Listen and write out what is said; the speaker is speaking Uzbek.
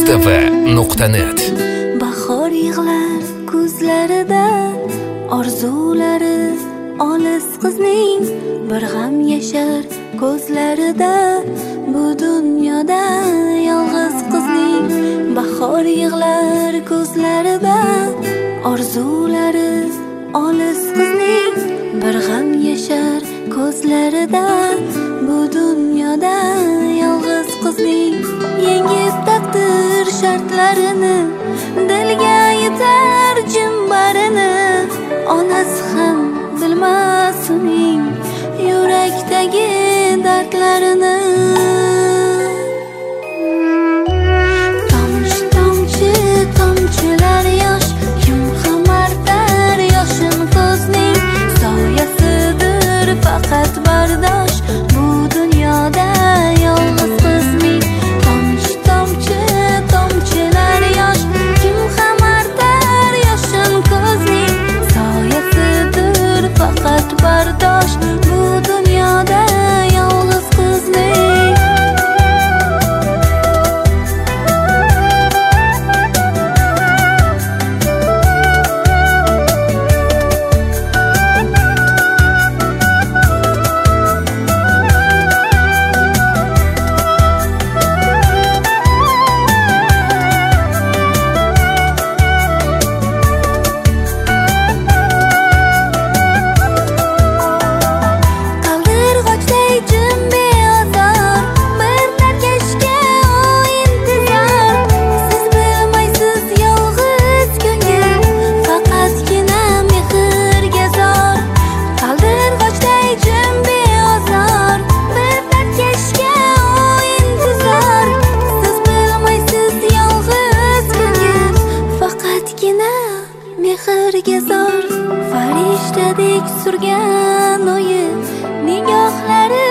mustava.net. Bahor yig'lar ko'zlarida, orzulari olis qizning bir g'am yashar ko'zlarida, bu dunyoda yolg'iz qizning. Bahor yig'lar ko'zlarida, orzulari olis qizning bir g'am yashar ko'zlarida, bu dunyoda yolg'iz qizning. Yengib taqdir shartlarini, dilga yetar jimbarini, onasi ham bilmas uning yurakdagi dardlarini. Tomchilar yosh, kim ham artar yoshin ko'zning soyasidir faqat bardosh, bu dunyoda yolg'iz qizning. Tomchilar yosh, kim ham artar yoshin ko'zning soyasidir faqat bardosh, bu dunyoda yolg'iz qizning. Mehrga zor farishtadek surgan o'yi, nigohlari